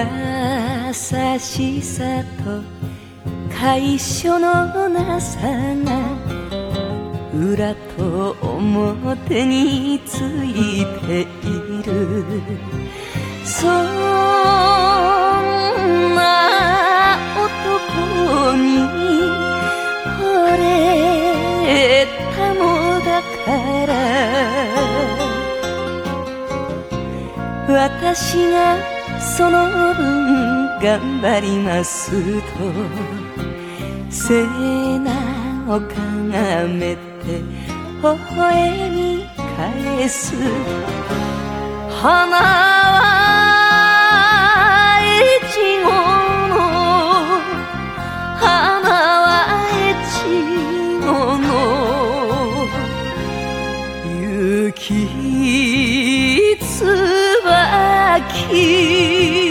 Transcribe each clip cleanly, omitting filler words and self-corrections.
しさと楷書のなさが裏と表についている。そんな男に惚れたのだから私がその分頑張りますと背中をかがめて微笑み返す。花は越後の花は越後の雪椿。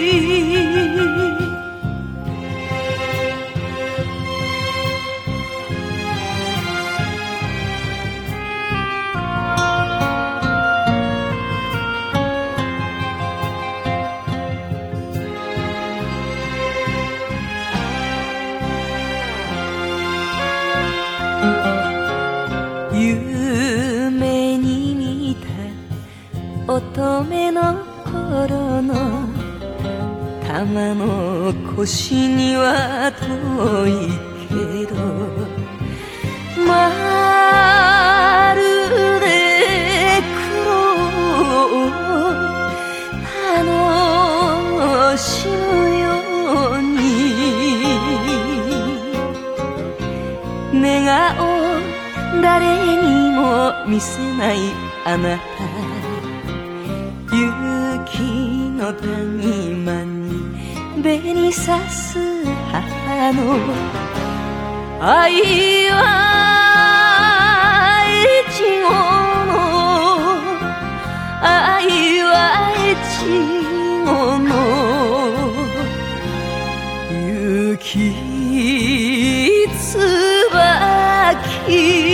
夢に見た乙女の頃の玉の腰には遠いけどまるで苦労を楽しむように願おう誰にも見せないあなた。雪の谷間に紅さす母の愛は越後の愛は越後の雪椿。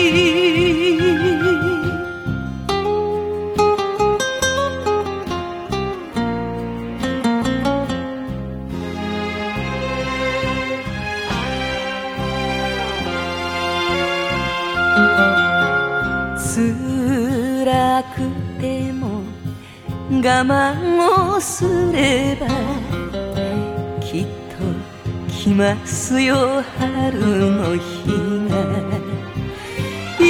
辛くても我慢をすればきっと来ますよ春の日が。命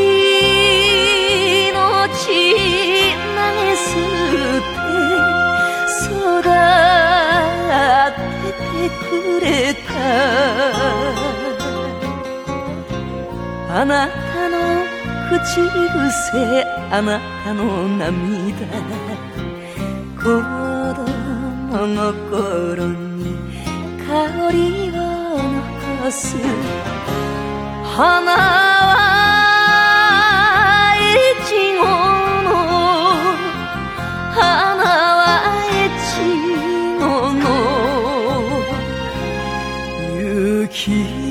投げ捨て育ててくれたあなたの口癖あなたの涙子供心に香りを残す。花は越後の花は越後の雪